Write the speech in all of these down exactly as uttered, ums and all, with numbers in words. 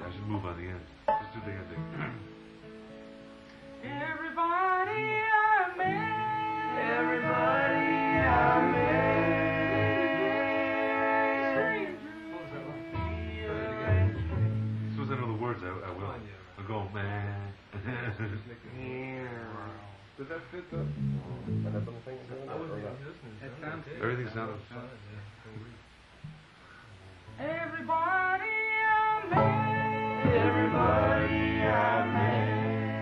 I should move on the end. Let's do the ending. Everybody I met, Everybody I met. As soon as I know the words, I, I will. I'll go, man. Does that fit the that little thing doing that, or not? Everything sounded everybody I met, Everybody I met.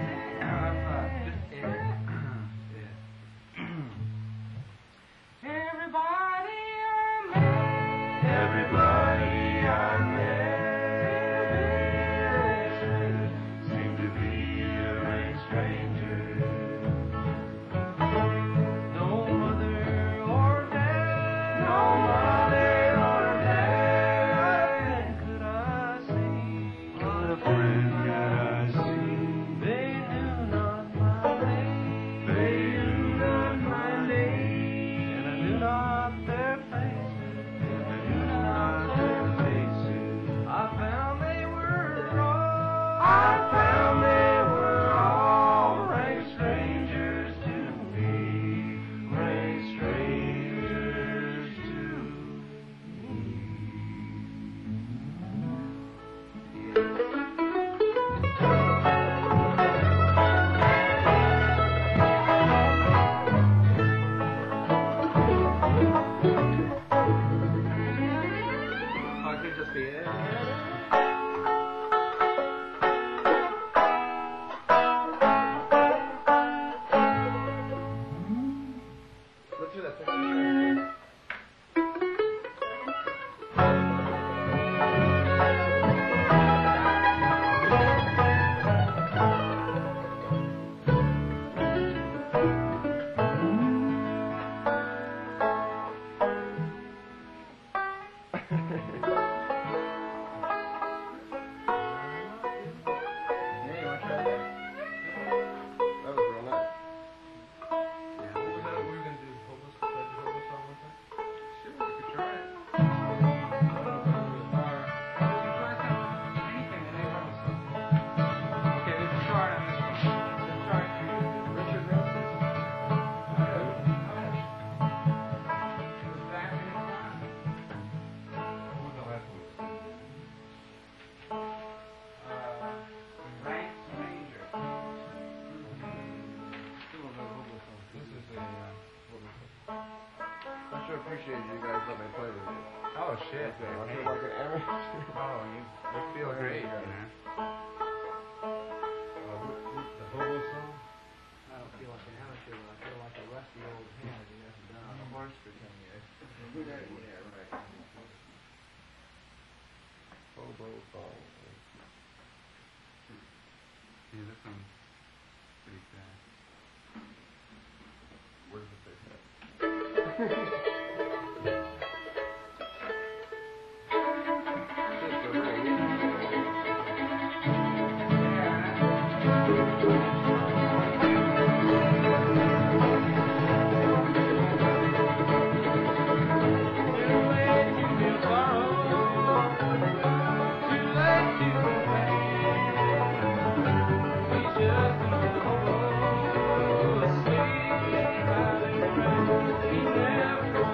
everybody I met, Everybody I met seemed to be a stranger. no mother or dad, No mother or dad could I see, What a friend could I see? they knew not my name, They knew not my name, and I knew not their faces, and I knew not their faces. I found they were all, I found they were all rank strangers to me, rank strangers to I could just be it. Let's do that thing. Yeah, you want to try that? That was real nice. What was that we were going to do? Hobo, try to do Hobo song one time? Sure, we could try it. Okay, there's a chart on this one. The chart for you. Richard wrote this. It was back in his time. Who was the last one? Uh, Rank Stranger. Still another Hobo song. This is a uh, Hobo song. I sure appreciate you guys let me play with you. Oh shit, I feel like an amateur. Oh, you, you feel great, Yeah. man. Uh, what, what, the Hobo song? I don't feel like an amateur, but I feel like a rusty old hand who hasn't been on a horse for ten years. Yeah, right. Hobo song. Yeah, this one's pretty sad. Where does it say? Shit, so really neat. He never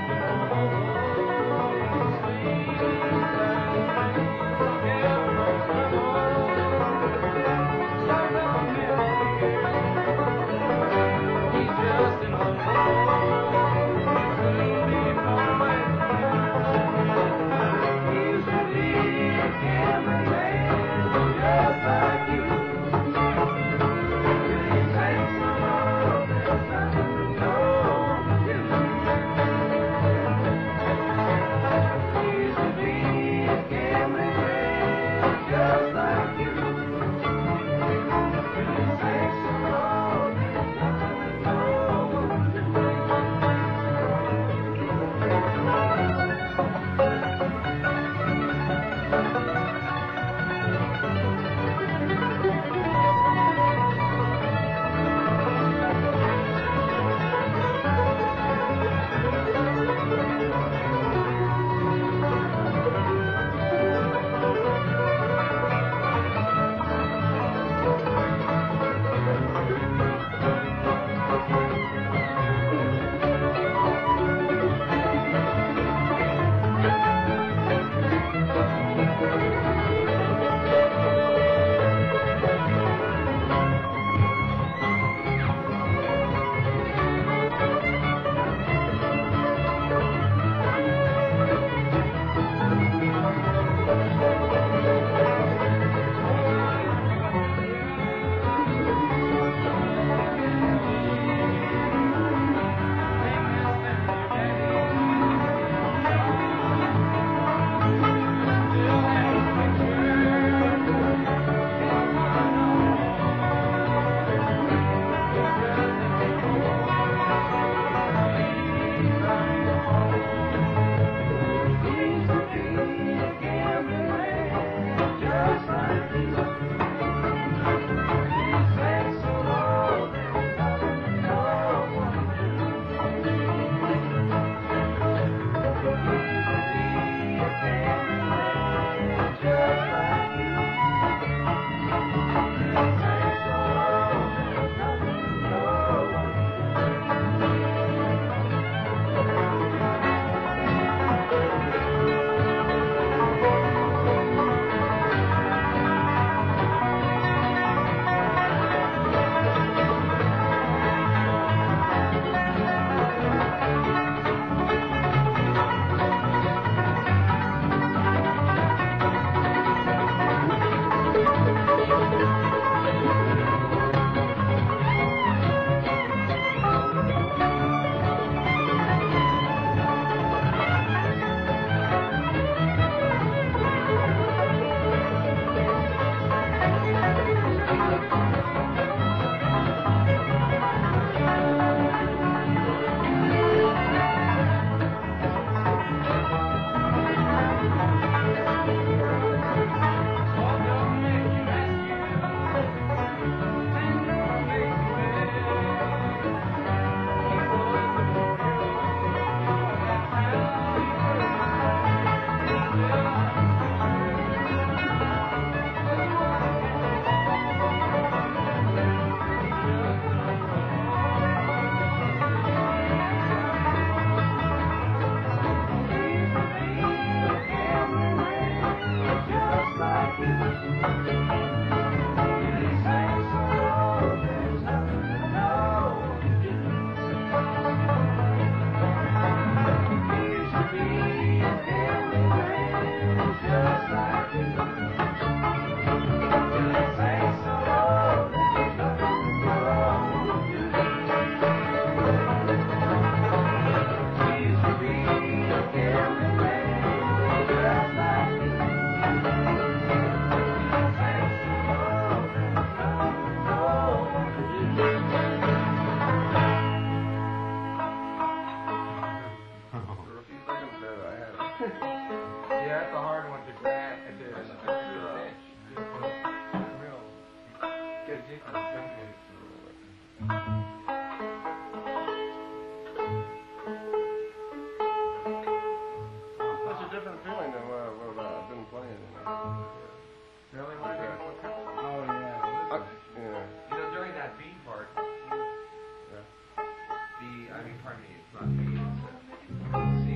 I mean, pardon me, it's not me, it's uh,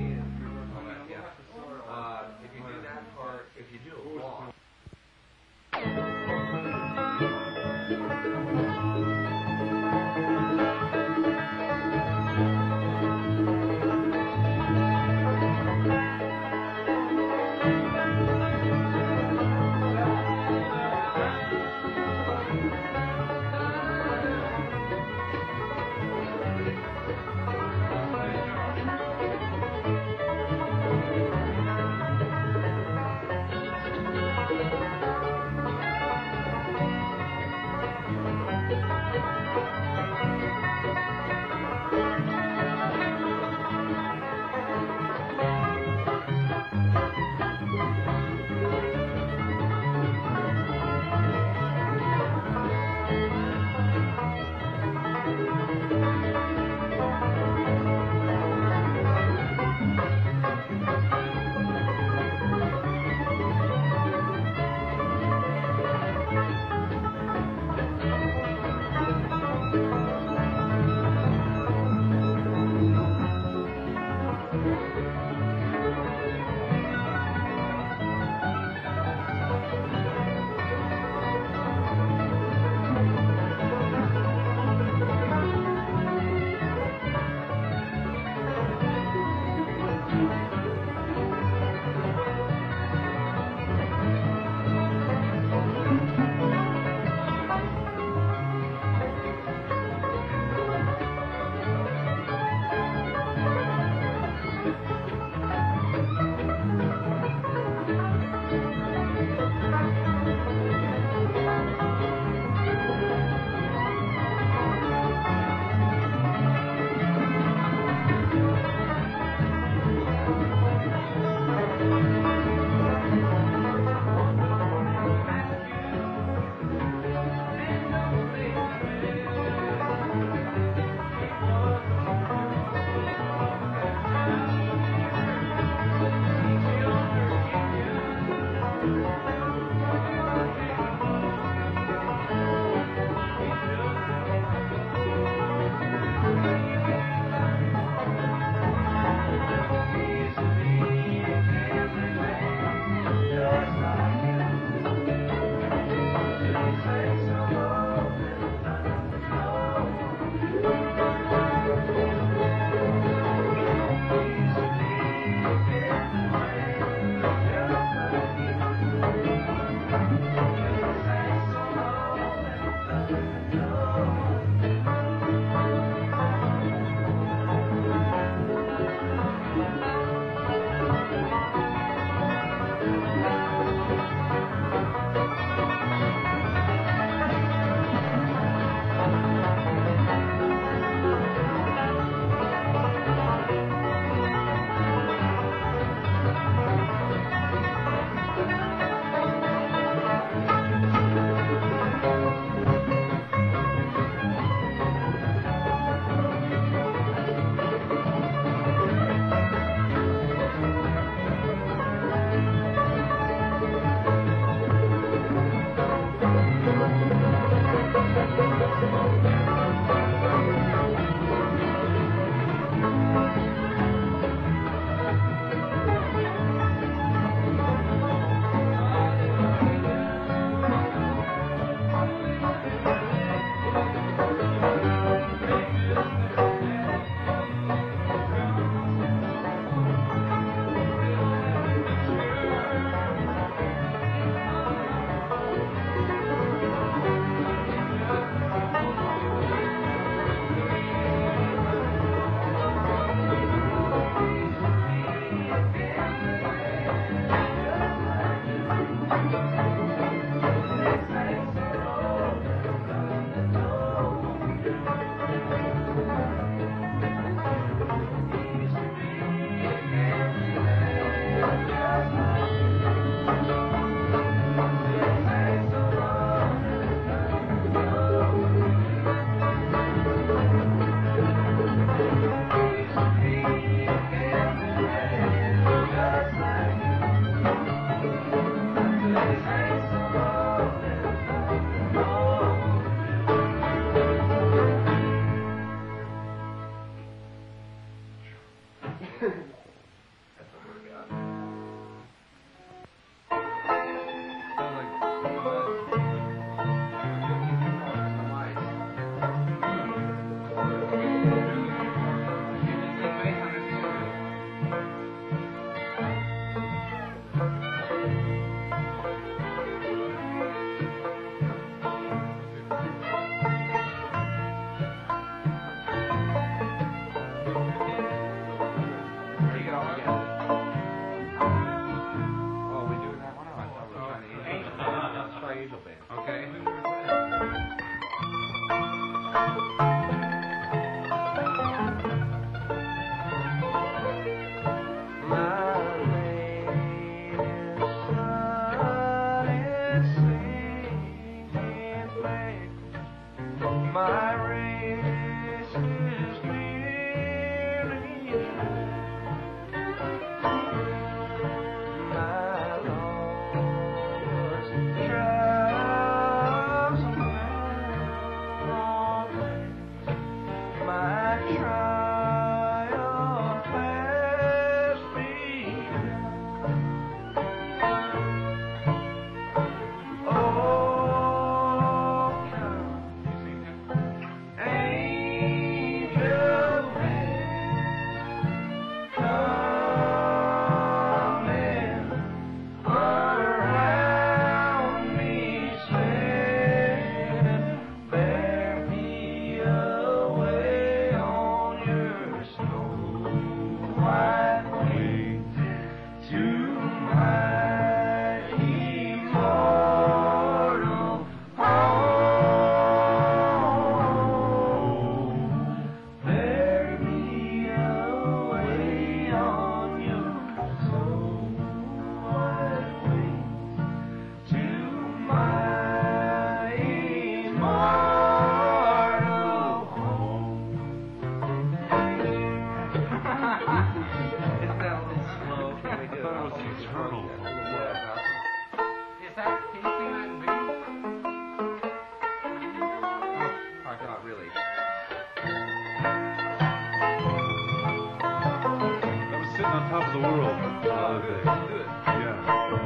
on top of the world. The Oh, other good. day. Let's do it. Yeah.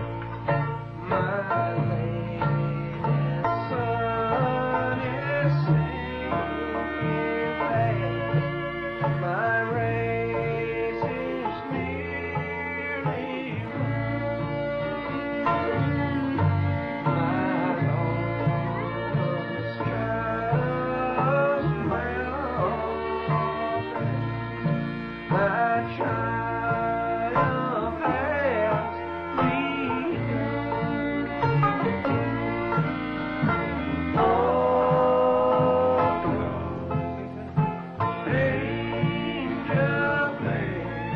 My lady's sun is sinking fast. My race is nearly run. My lost trust well my triumph has begun. Oh, angel fair,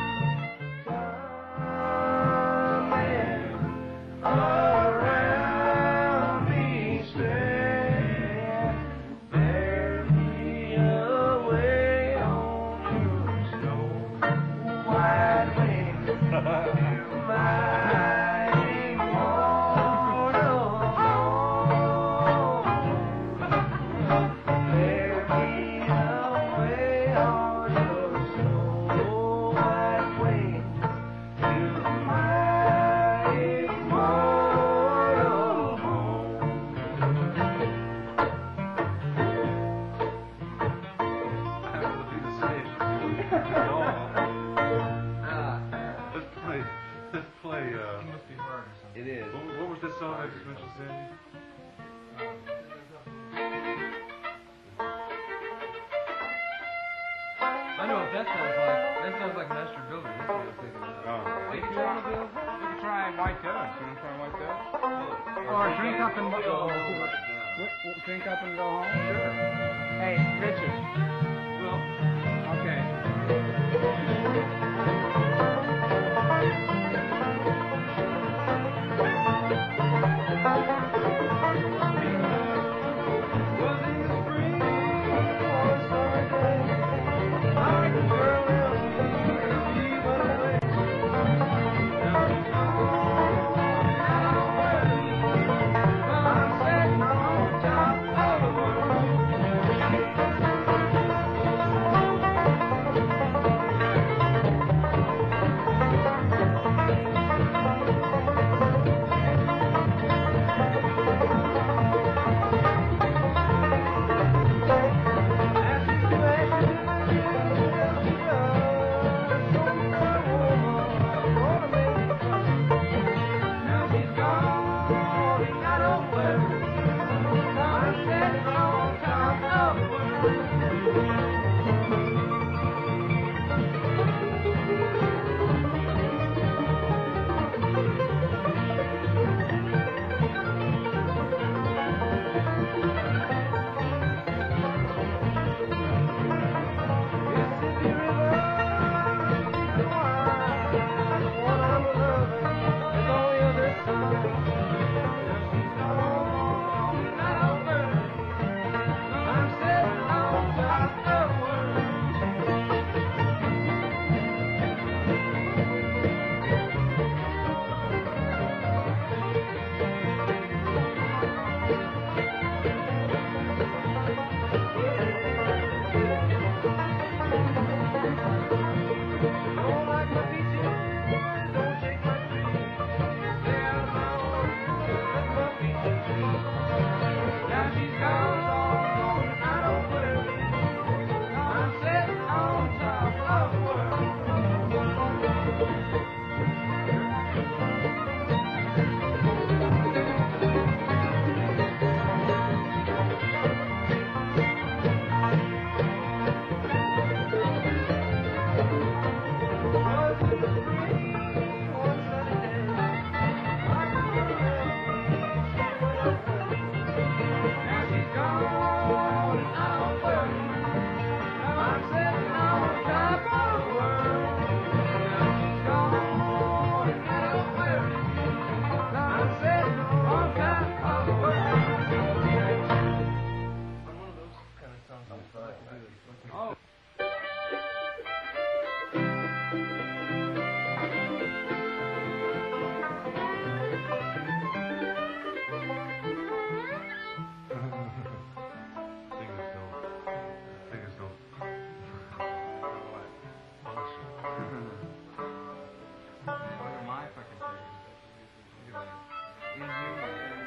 coming around me stand, bear me away on your snow white wings, my immortal home. Bear me away on your snow white wings to my immortal home. I have nothing to say. Let's play. Let's play. Uh, It must be hard or something. It is. what, what was this song I just mentioned, Sandy? I know what that sounds like. That sounds like Master Builder. That's what I was thinking of. Oh. What do you want to build? You can try white doves. You want to try white doves? Or drink up and go home. What- W- Drink up and go home? Sure. Hey, Richard. Well, Okay. Was in the spring or summer day, I could girl and she went away. Now she's gone. I'm sitting on top of the world. What are my fucking fingers? Look at that. Inhuman.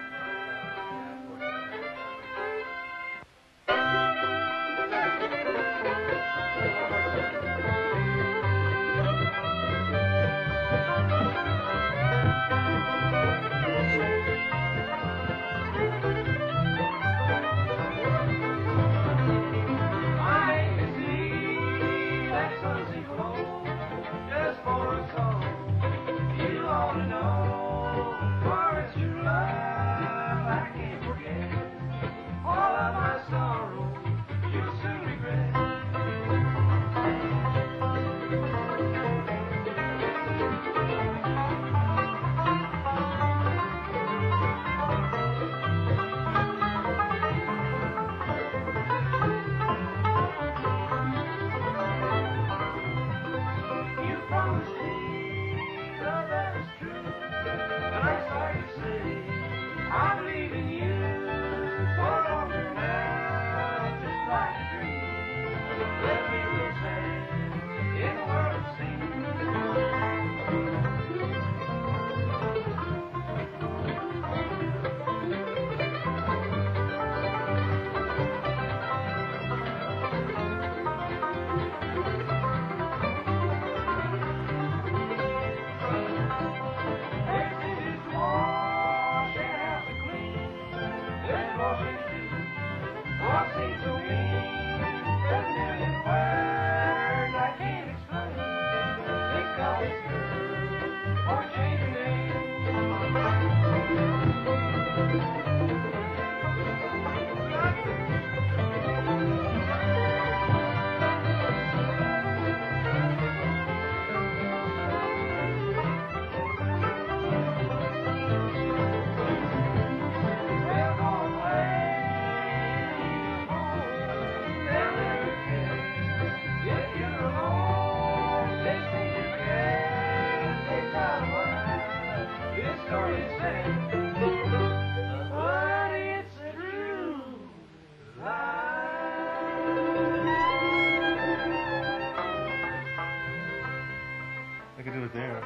I could do it there.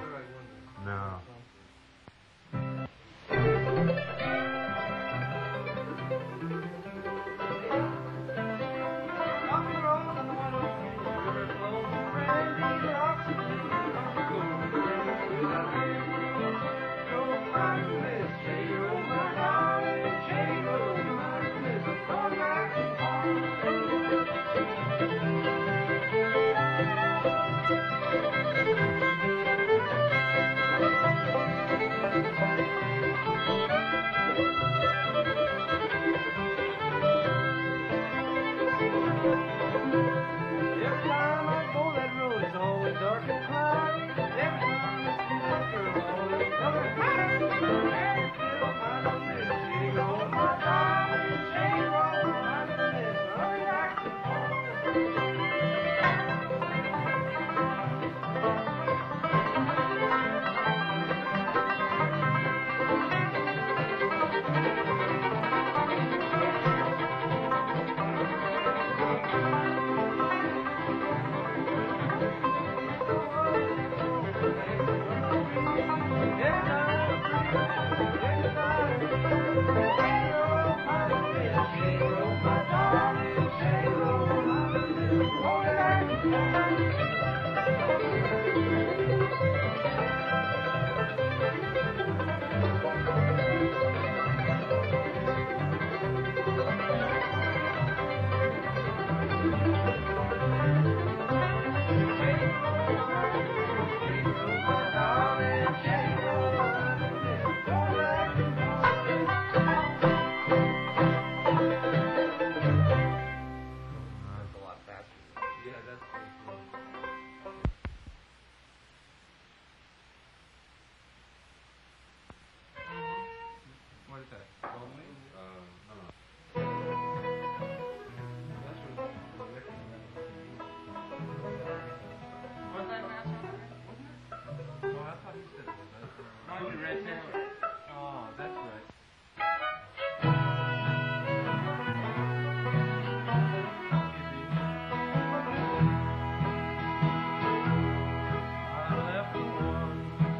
No. I left one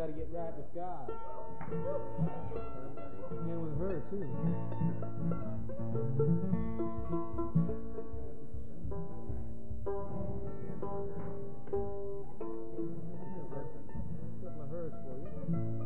got to get right with God. And with her, too. A couple of hers for you.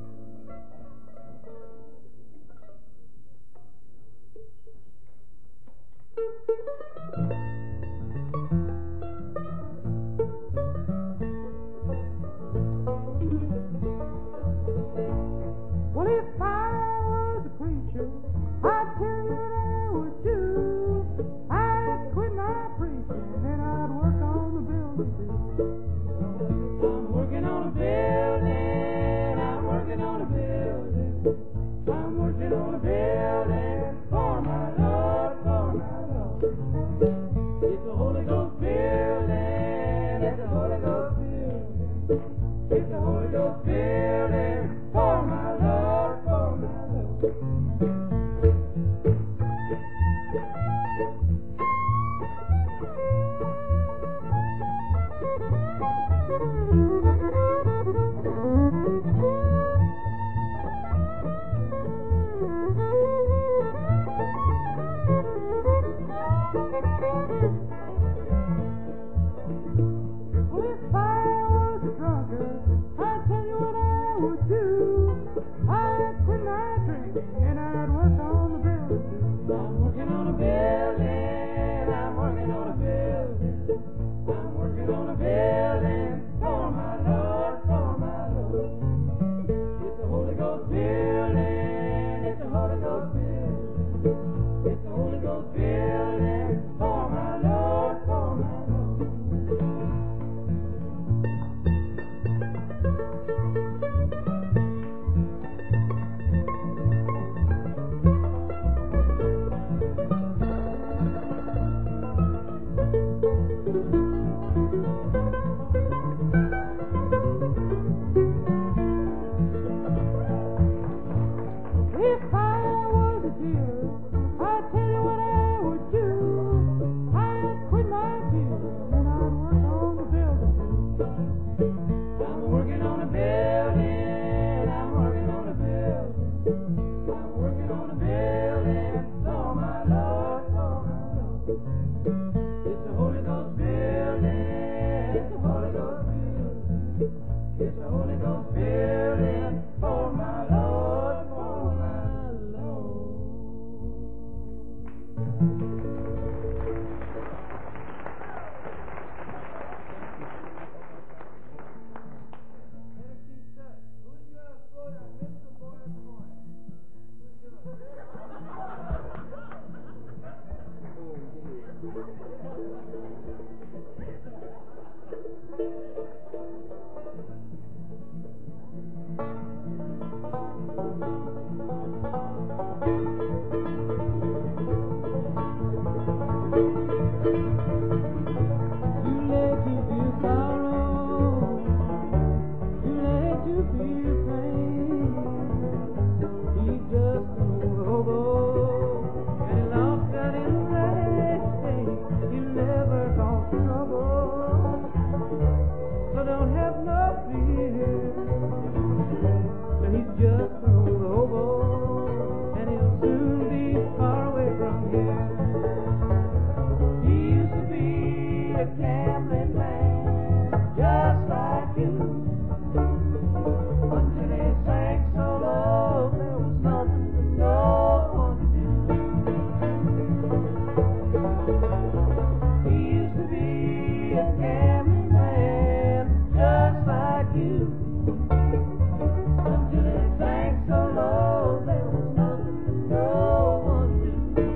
Well, if I was a preacher, I'd tell you what I would do. I'd quit my preaching and I'd work on the building too. I'm working on a building, I'm working on a building. I'm working on a building for my Lord, for my Lord. It's a Holy Ghost building, it's a Holy Ghost building. It's a Holy Ghost building for my Lord, for my Lord. Well, if I was a drunkard, I'd tell you what I would do. I'd quit my drinking and I'd work on the building too. I'm working on a building, I'm working on a building. I'm working on a building for my Lord, for my Lord. It's a Holy Ghost building, it's a Holy Ghost building. It's a Holy Ghost building for my Lord, for my Lord. If I was a dealer, I'd tell you what I would do. I'd quit my dealing and I'd work on the building too. I'm working on a building, I'm working on a building. I'm working on a building for my Lord, for my Lord. It's a Holy Ghost building, it's a Holy Ghost building. It's a Holy Ghost building for my Lord, for my Lord. You let you feel sorrow, you let you feel pain. He's just an old hobo, and he lost that in the race. He never caused trouble, so don't have no fear. He's just an old hobo, and he'll soon be far away from here. He used to be a gambling man, just like you, until he sank so low there was nothing for no one to do. He used to be a gambling man, just like you, until he sank so low there was nothing for no one to do.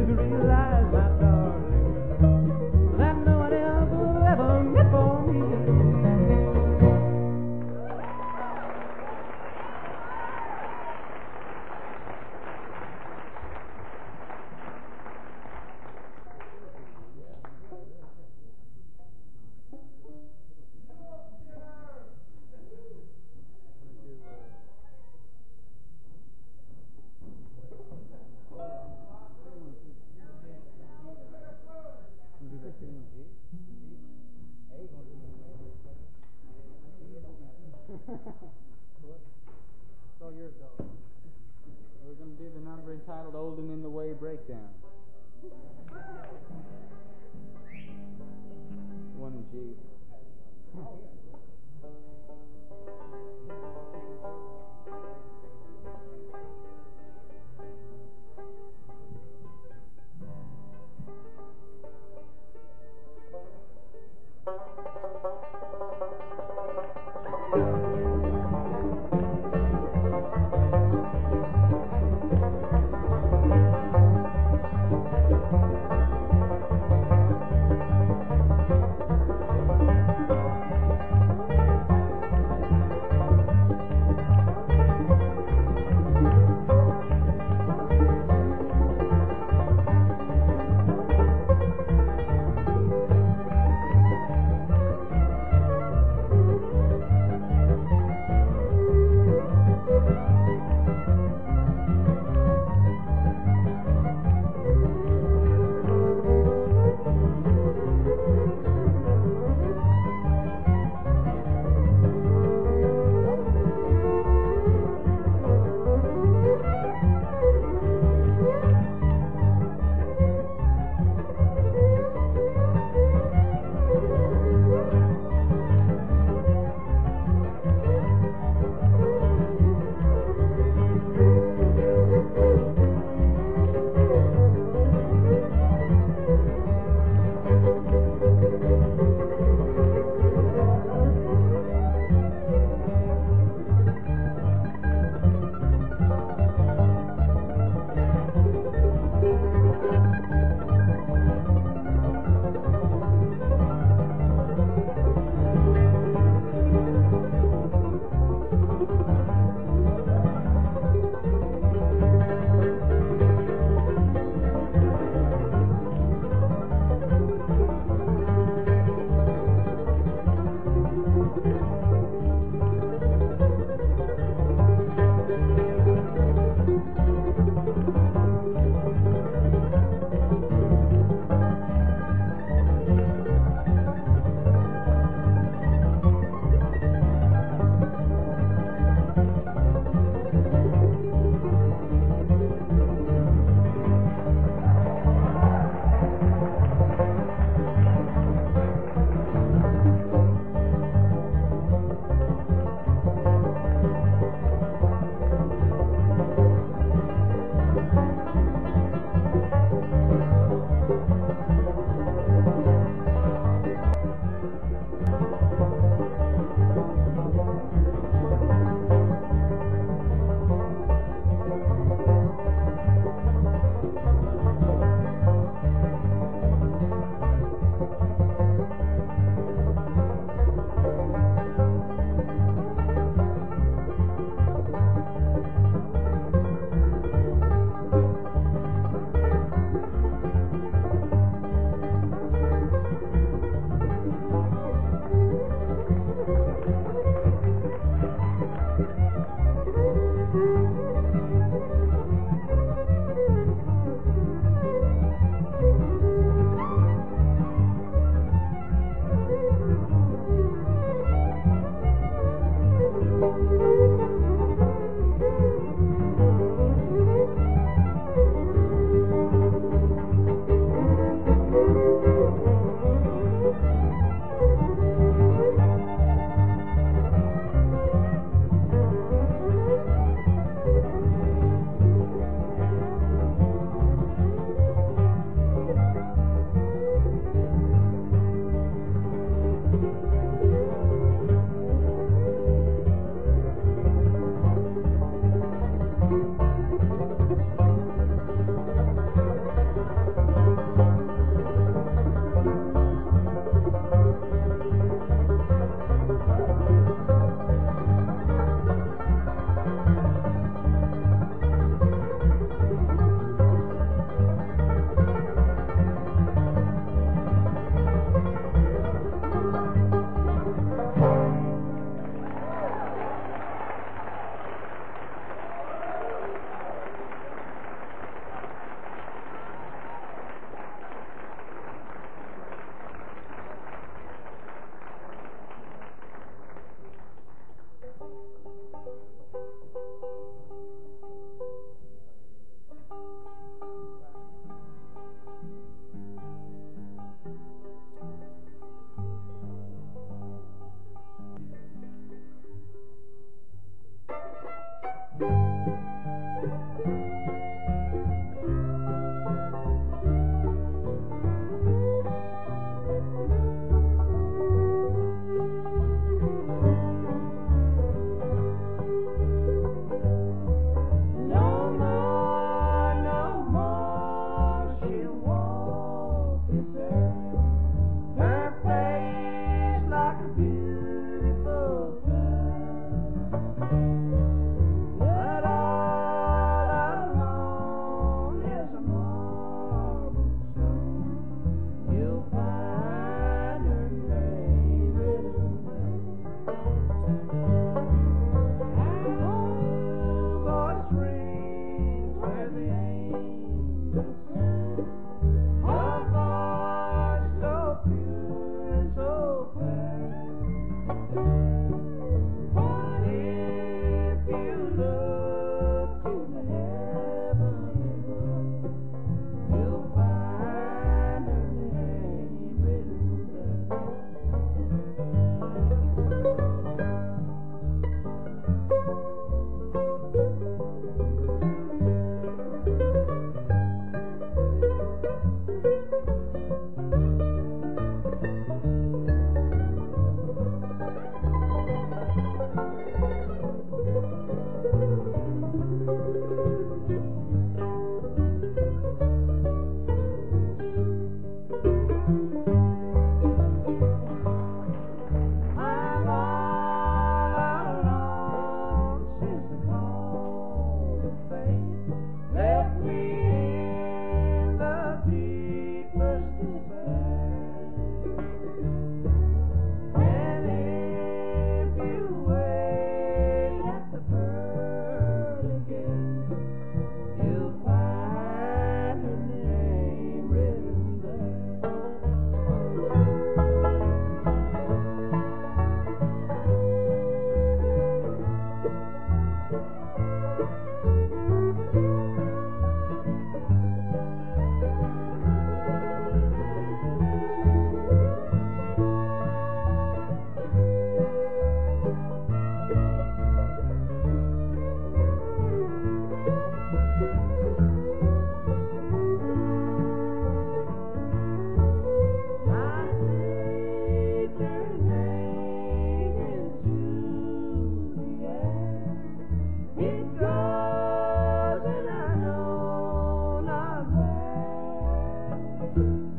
is realize, my darling, that no one else will ever meant for me. It's all yours, though. We're going to do the number entitled Olden in the Way Breakdown. One in G. Thank you.